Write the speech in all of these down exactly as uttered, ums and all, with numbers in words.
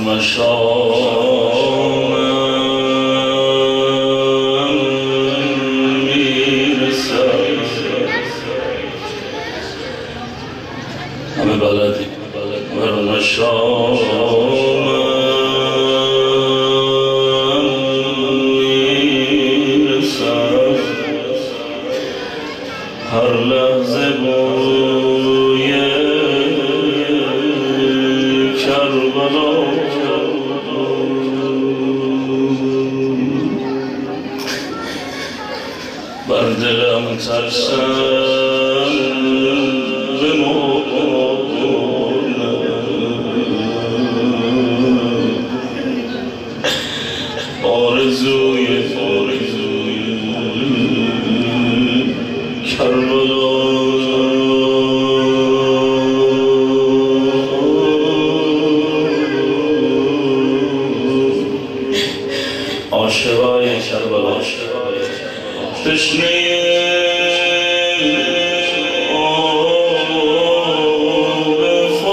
مشامم میرسد همه بلدی بر مشامم میرسد هر لحظه بوی کربلا بر دلم ترسم بمانم آرزوی آرزوی کربلا عاشقای کربلا تشنه آب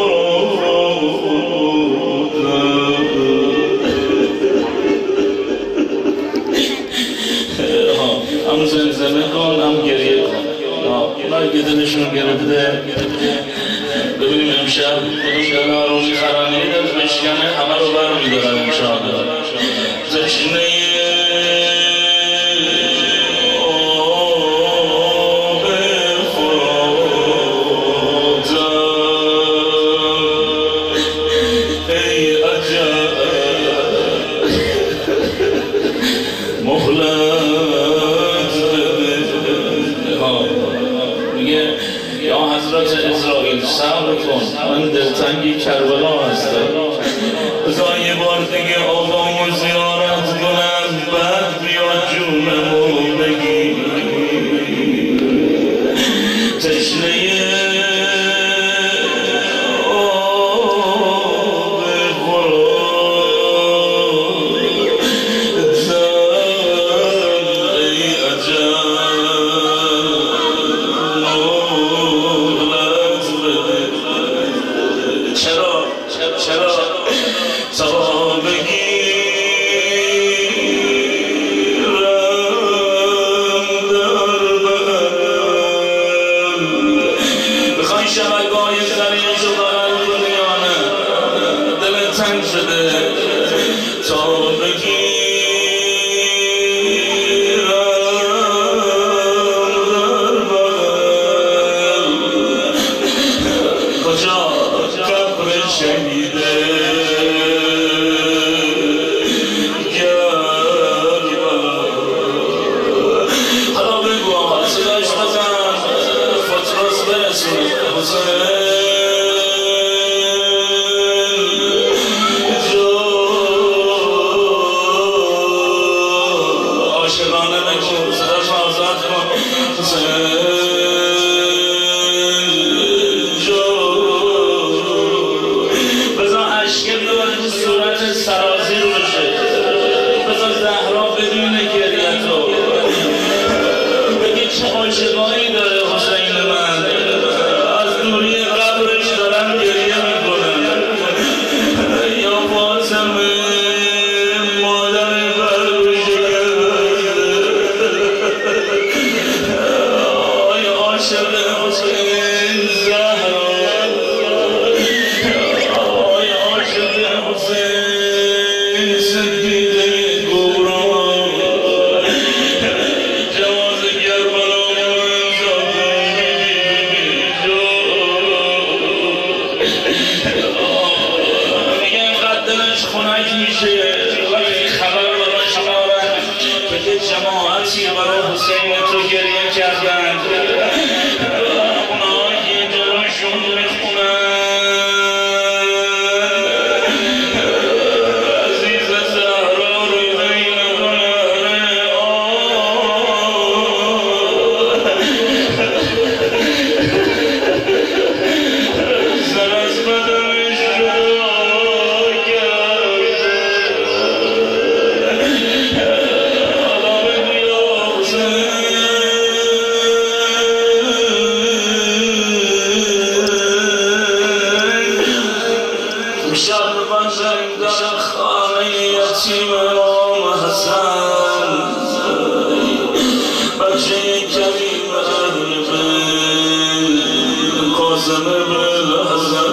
فروغ هم زمزمه کن هم گریه کن اونایی که دلشون گرفته ببینیم امشب کدوم دلها رو میخرن یه دل بشکنه همه رو بر میدارن انشاءالله تشنه یا حضرت اسرائیل صبر کن من دلتنگی کربلا هستم بذار یه بار دیگه آقامو زیارت کنم بعد بیا جونمو بگیر تشنه آب خوراک ای عجب چرا چرا تا بگیرم در بغل بخوای شبکه‌های زریعشو بغل کنی یا نه دلت تنگ شده تا بگیرم در بغل کجا قبر شهیده کربلا حالا بگو آقا صداش بزن فوتراس برسون حسین جو عاشقانه بگو صداش آزاد کن حسین صورت سرازیر باشه بذار زهرا بدون گریتو بگی چه عاشقایی داره حسین من از دوری قبرش دارم گریه میکنم یا فاطمه مادر برگوشه آی عاشق حسین زهرا حسین صدیقه گوران جواز کربلا میگه اینقدر دلش خنک میشه وقتی خبر براش میارن که یه جماعتی برای حسین تو گریه کردن اونا یه جراشون میخونن بخشی کمی به قاسم بالحسن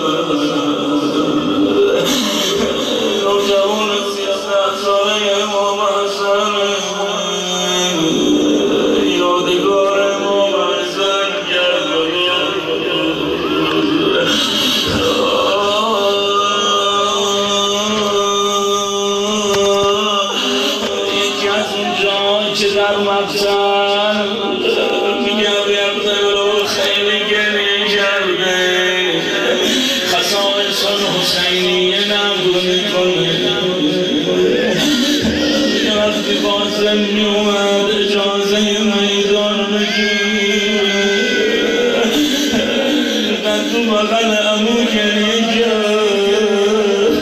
نوجوان سیزده ساله امام حسن یادگار امام حسن یکی از اونجا که در مقتل میگه بیرده خیلی گریه کرده خصائص حسینیه نبو میکنه وقتی قاسم میومد اجازه میدان بگیره در تو بغل امو گریه کرد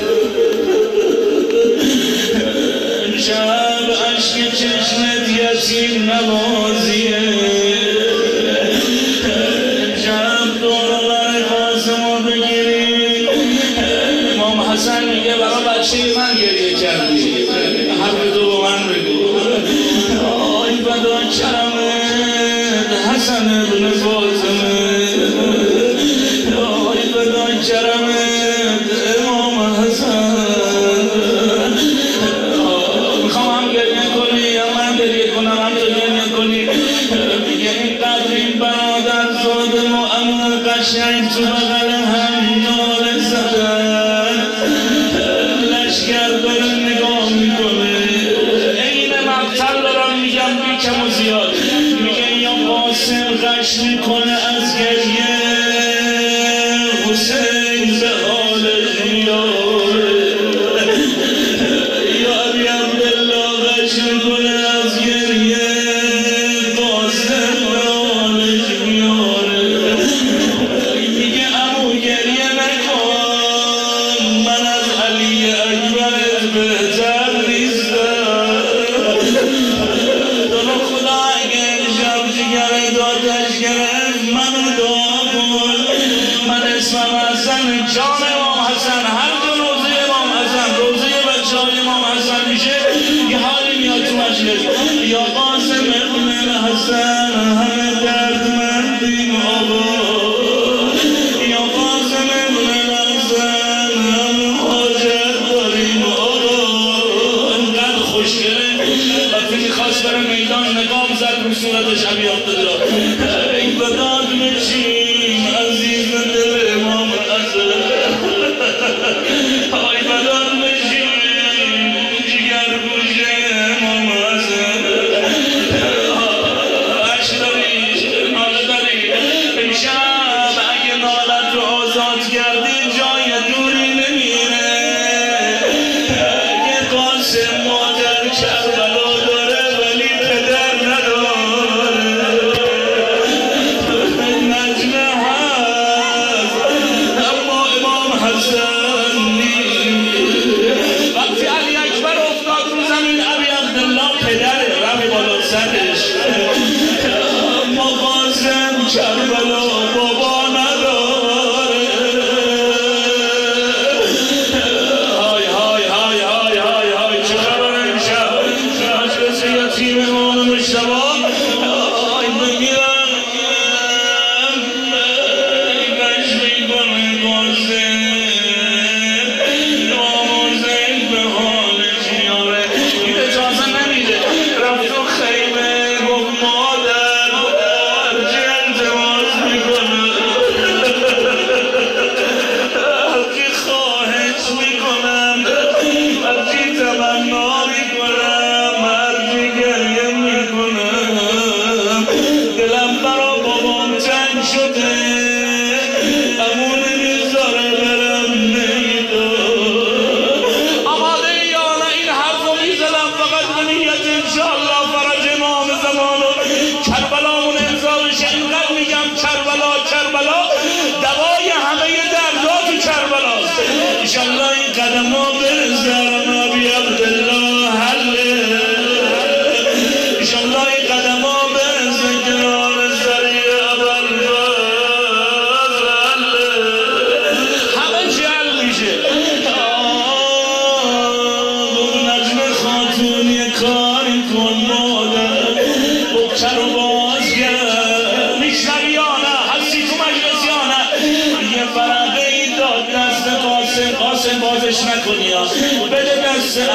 امشب عشق چشمت یتیم نوازیه امشب دورور قاسمو بگیری امام حسن میگه برای بچه من گریه کردی حرف تو با من بگو آی بدا کرمت حسن ابن فاطمه آی بدا کرمت امام حسن میخوام هم گریه کنی یا من گریه کنم هم تو گریه کنی میگه اینقدر این برادر زاده و امون قشنگ تو بغل هم ناله زدن لشگر داره نگاه میکنه این مقتل دارم میگم بی کم و زیاد میگه یا قاسم غش میکنه از گریه حسین به حال جیاره یا ابی عبدالله غش میکنه از گریه قاسم به حال جیاره میگه امو گریه نکن من از علی اکبر بهتر نیستم دارو خدا اگه شب جگر دادش گرفت منو دعا کن من اسمم حسن جان امام حسن هر دو روزه امام حسن روزه بچه های امام حسن میشه یه حالی میاد تو مجلس یا قاسم ابن حسن همه دردمندیم آقا یا قاسم ابن حسن همه حاجت داریم آقا انقدر خوشگله وقتی میخواست بره میدان نگاه زد رو صورتش ابی عبدالله ای بداد بشیم عزیز دل امام حسن آی بداد بشیم جگر گوش امام حسن عشق داری ناله داری امشب اگه نالت رو آزاد کردی جای دوری نمیره اگه قاسم مادر کربلا داره ولی پدر نداره نجمه هست اما امام حسن نیست وقتی علی اکبر افتاد رو زمین ابی عبدالله پدره رمی بالا سرش اما قاسم کربلا بابا نداره های های های های های های چه خبر امشب مجلس یتیم امام مجتبی آی بگیرم غش میکنه قاسم امام حسین به حالش میاره این اجازه نمیده رفت تو خیمه گفت مادر هرچی التماس میکنم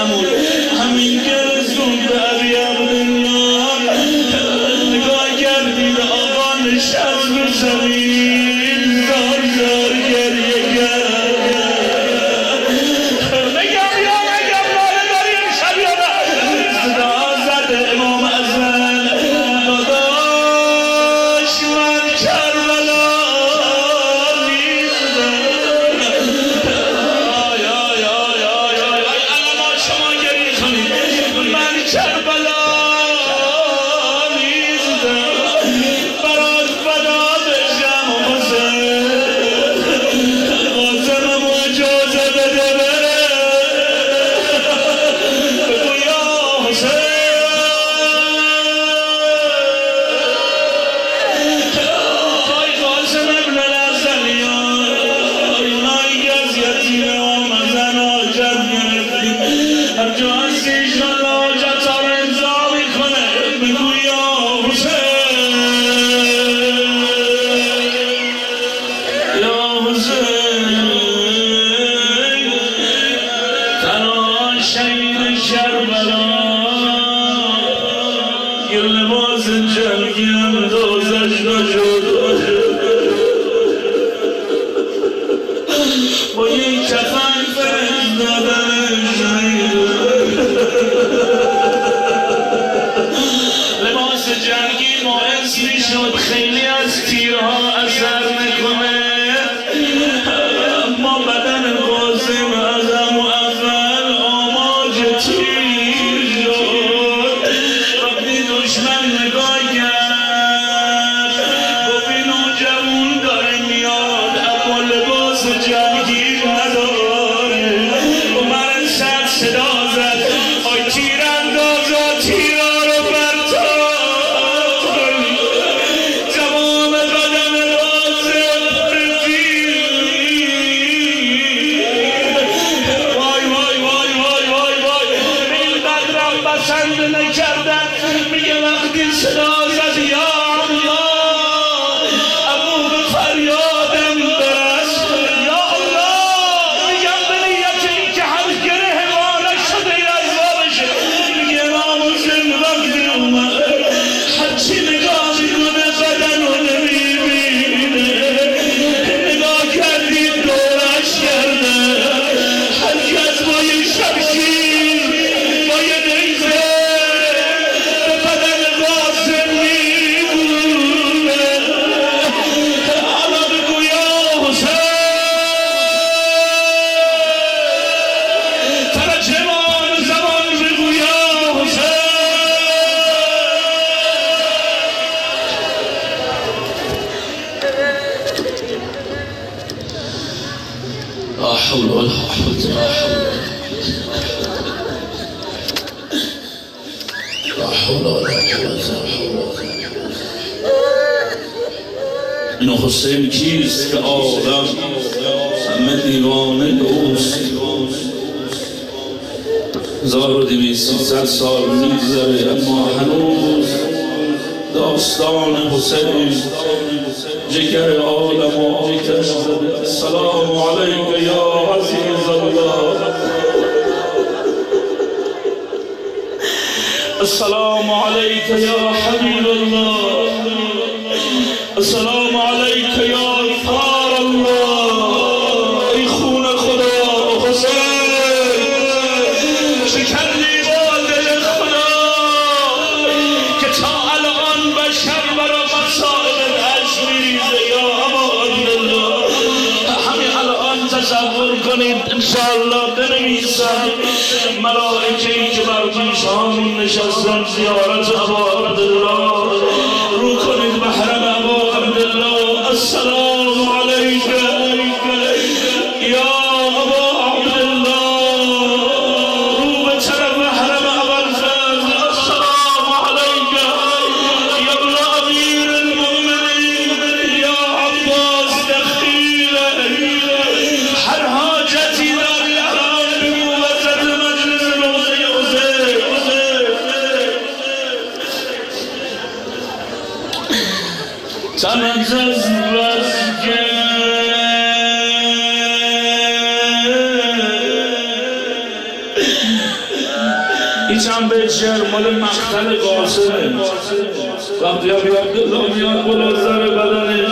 همون همین گرزون به ابی عبدالله نگاه کردی به آقا نشست رو زمین زار زار گریه کرد نگم یا نگم ناله داری امشب یا نه صدا زد امام ازن داداش من کربلا با یک کفن فرز دادنش لباس جنگی باعث میشد خیلی از تیرها اثر نکنه اما بدن قاسم از اول آماج تیر شد وقتی دشمن نگاه کرد گفت این نوجوان داره میاد اما لباس جنگی نداره و من سر صدا زد آی تیر اندازا تیرا رو برتاب تمام بدن قاسم وای وای وای وای وای وای این بدرم بسند نکردن میگه وقتی صدا زد یا الله ابو به فریادم برست یا الله میگم به نیت این که هر گره حمالش شده یزا بشه میگه امام حسین وقتی اومد هرچی نگاه میکنه بدن رو نمیبینه نگاه کردید دورش کرده هر کس با یه شمشیر با یه نیزه به بدن قاسم میبونه حالا بگو یا حسین ترجمان زمان بگو یا حسین لا حول ولا قوة لا حول ولا قوة این حسین کیست که آدم همه دیوانه اوست هزار و دویست سیصد سال میگذره اما هنوز داستان حسین جگر عالم و آتش زده السلام علیک یا عزیز الله السلام علیک یا حبیب الله السلام علیک یا اطهار الله ای خون خدا حسین شکردی با دل خدا که تا الان بشر برا مسائل اش میریزه یا ابا عبدالله همین الان تصور کنید انشاءالله بنویسم ملائکه‌ای که بر پیشان نشستن زیارت ابا عبدالله رو کنید به حرم ابا عبدالله السلام علیک یا ابا عبدالله رو به طرف حرم ابوالفضل السلام علیک یا ابن امیر المؤمنین یا عباس دخیل هر حاجتی داری الان بگو وسط مجلس روزه حسین تمزز وزگه شهر چر مال مقتل قاسمه. وقتی ابی عبدالله میاد بالا سر بدنش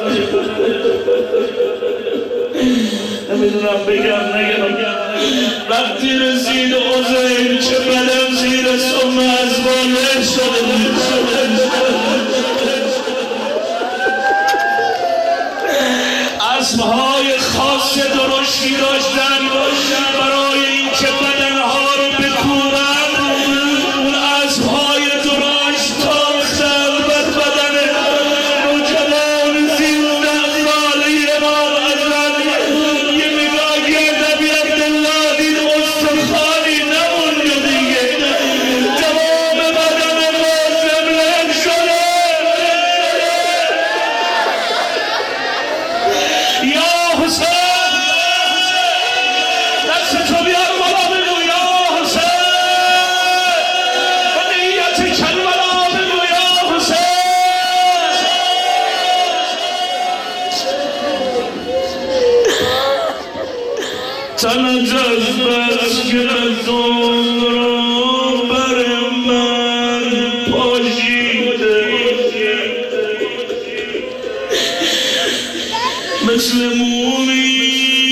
نمیدونم بگم نگم. وقتی رسید عزیر چه بدن زیر سم از بالش شده. اسبهای خاص درشتی داشتن برای این که بدنها رو بکوبن. اون اسبهای درشت تاختن بر بدن نوجوان سیزده ساله امام حسن. یه نگاه کرد ابی عبدالله دید استخوانی نمونده دیگه، تمام بدن قاسم لم شده. یا حسین دست تو بیار بالا بگو یا حسین، و نیت کربلا بگو یا حسین. تنت از بس که رزون رو بر من پاشیده، مثل مومی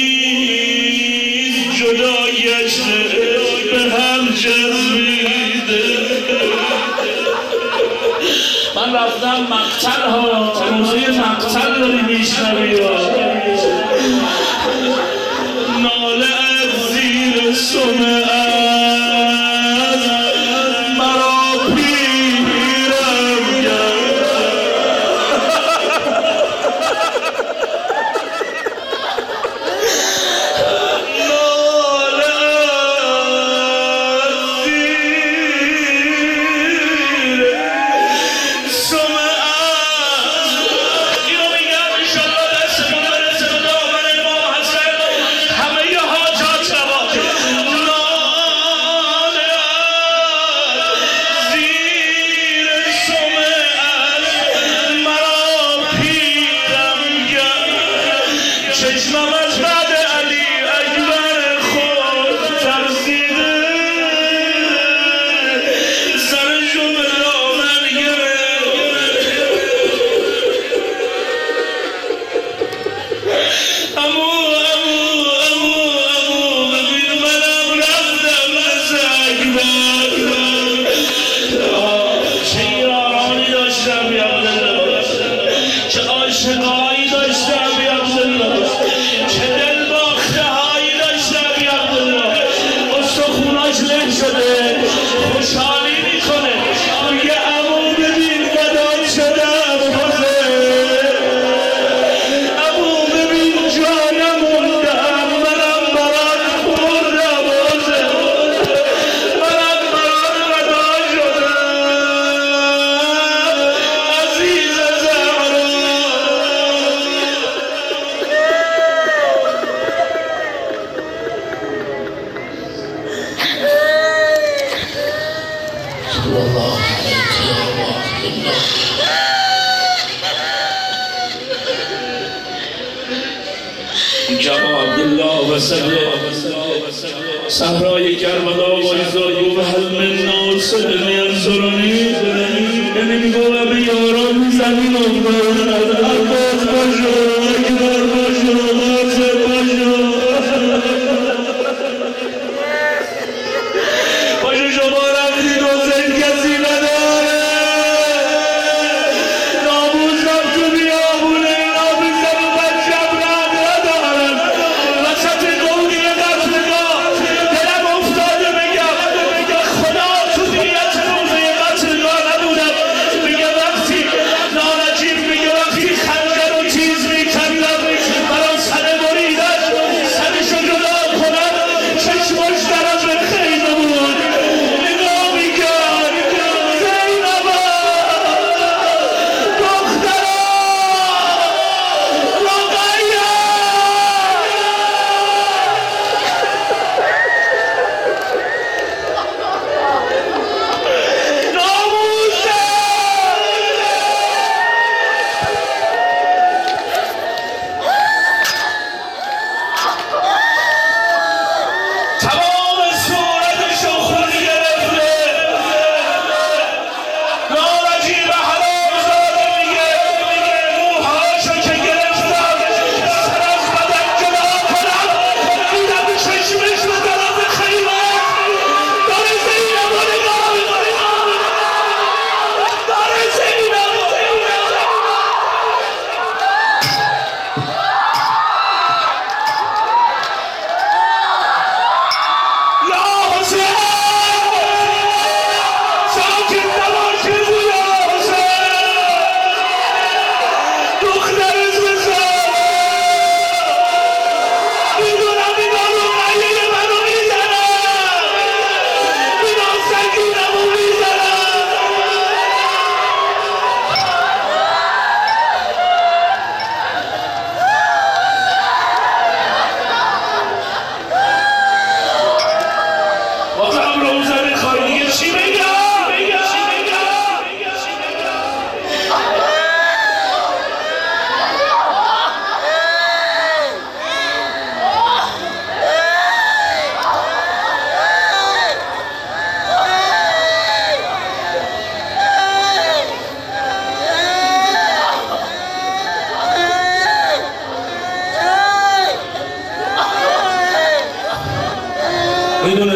جدا گشته به هم جذبیده. من رفتم مقتل ها، روزه مقتل داری میشنوی ها، ناله از زیر سم از مرا پیرم کرد. چشمم از بعد علی اکبر خود ترسیده، سرشو به دامن گرفت. امو امو امو امو ببین منم رفتم مثل اکبر. چه یارانی داشتم یا عبدالله، چه عاشقایی داشتم یا عبدالله، چه دل باخته هایی داشتم یا عبدالله. استخوناش له شده خوشحالی میکنه، میگه عمو ببین بدان شدم حسین، عمو ببین جا نموندم، منم برات بردم حسین، منم برات فدا شدم عزیز زهرا. جمع عبدالله و سبیه صحرای کربلا و ایزایی و حل من ناصر ینصرنی، یعنی میگو به یاران زمین افتاد عباس باشو، اکبر باشو، قاسم باشو، باشو شما رفتید حسین کسی نداره، ناموسم تو بیابونه ناموسم و بچم رد ندارن، وسط قومی قتلگاه دلم افتاده بگم به خدا تو نیت روزه قتلگاه نبودم. میگه وقتی نانجیب میگه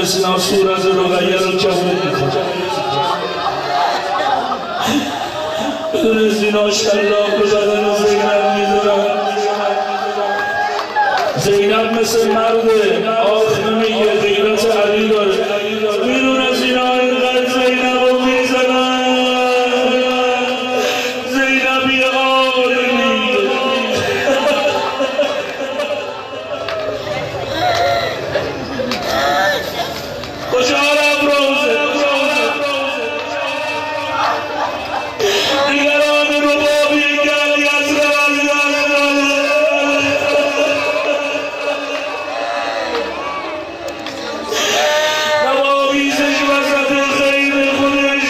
امام سینا صورت رقیه رو کبود میکنه بدون سینا شلاق به بدن زینب میدارن زینب مثل مرده آخ نمیگه غیرت علی داره میدونه سینا اینقدر زینب رو میزنن زینب یه آدمی خوشحالم روزه دیگران رو بابی گلی از نوابیزش وسط خیر خودش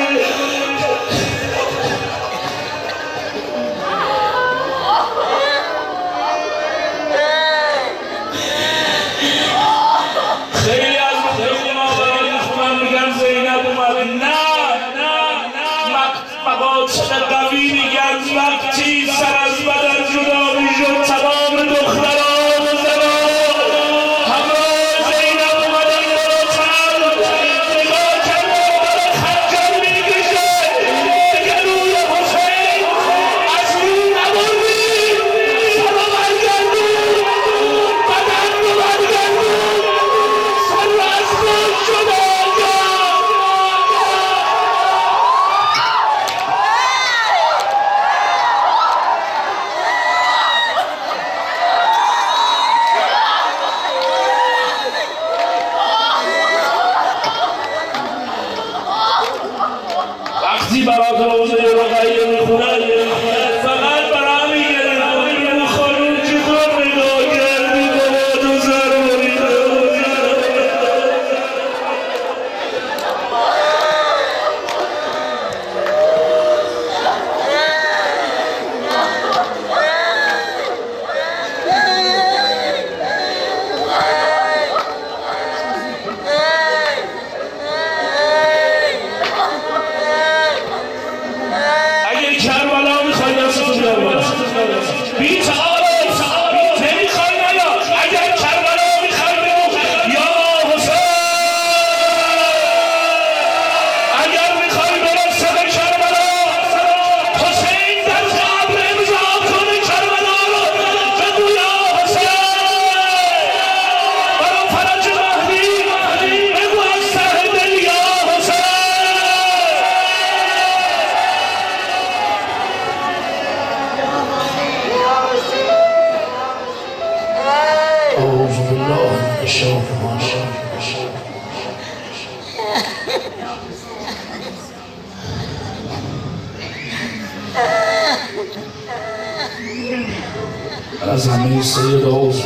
خیلی از مخلوقنا برای میخونن میگن زینب اومد نه نه مقاطع قوی میگن وقتی سر از بدن جدا میشد تمام دختران و زنان همراه زینب اومدن بالاتر نگاه کردن داره خنجر میکشه دیگه روی حسین از رو نبردیم سر رو برگردون بدن رو برگردون سر رو از خود جدا وقتی برات روزه رقیه میخونن فقط برای میگرن اون خانون چطور نگاه کردی بابا تو سر بریده اگه کربلا میخوای دستتون بیار بالا بی تعارف نمیخوای نیا اگر کربلا میخوای بگو یا حسین اگر میخوای برسه به کربلا حسین در قبر امضا کنه کربلا رو بگو یا حسین برا فرج مهدی بگو از ته دل یا حسین أعوذ بالله من الشيطان الرجيم از همه سید عوض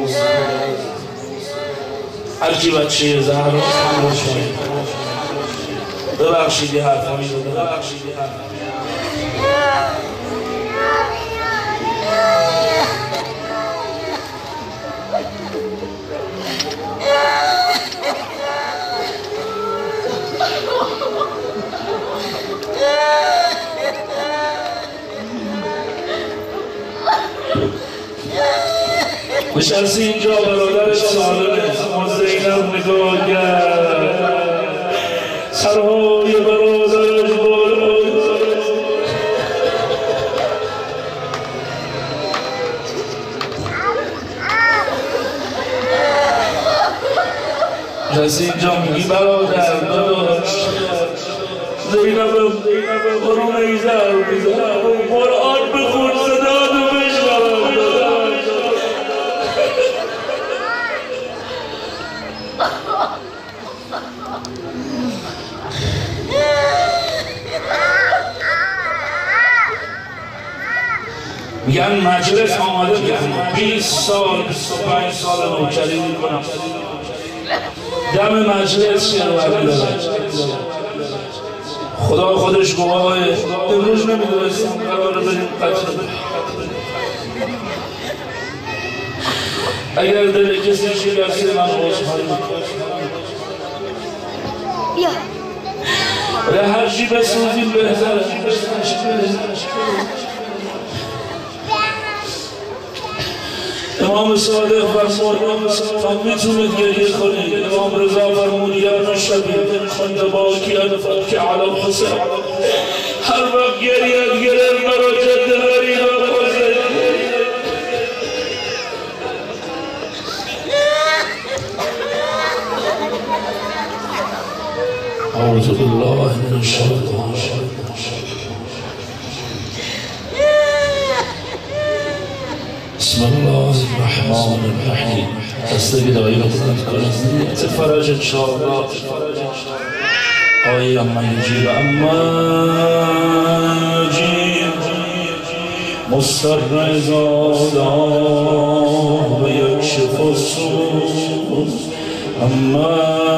هرچی بچه زهر رو خموش کنید ببخشید یه حرفانی رو ببخشید یه حرفانی نشستی اینجا برادرش سالمه اما زینب نگاه کرد سرهای برادرش بالا نشستی اینجا میگی برادر داداش زینب برو نیزر قرآن بخون صدا تو بشنوم میگن مجلس آماده بکنم بیست سال بیست و پنج سال نوکری میکنم دم مجلس شنوردی دارم خدا خودش گواهه امروز نمیدونستم قراره بریم قتل اگر دل کسی شکسته من عذرخواهی میکنم به هر چی بسوزیم بهتره امام امام صادق فرمود تا میتونید گریه کنید. امام رضا فرمود یا نشبی خنده باکی انفاک علی الحسین، هر وقت گریت گرفت مرا جد غریب بازه. اعوذ بالله من الشیطان الرجیم. بسم الله الرحمن الرحیم. دسته گدایی رو بلند کنید فرج انشاءالله. آیه اما یجیب اما یجیب مضطر اذا دعاه و یکشف السوء. اما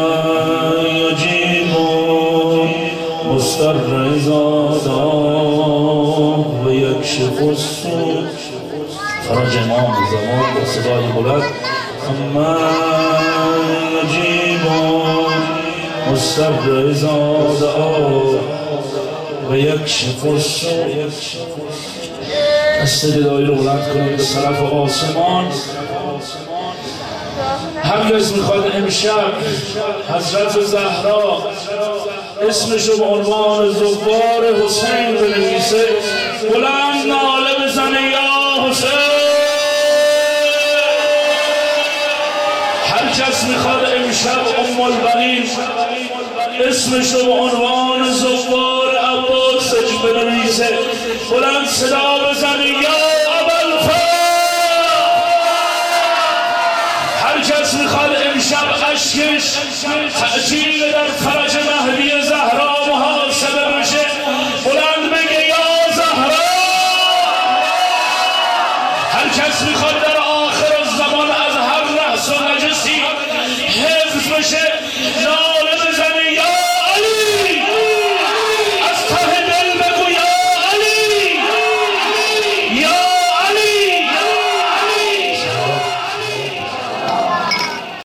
یجیب مضطر اذا دعاه و یکشف السوء. فرج امام زمان با صدای بلند. اما یجیب مضطر اذا دعاه و یکشف السوء. دست گدایی رو بلند کنید به طرف آسمان. هر کس میخواد امشب حضرت زهرا اسمش رو به عنوان زوار حسین بنویسه، بلند ناله بزنه یا حسین. هر کس میخواد امشب ام البنین اسمش رو به عنوان زوار عباسش بنویسه، بلند صدا بزنه یا ابوالفضل. هر کس میخواد امشب اشکش تأثیر در فرج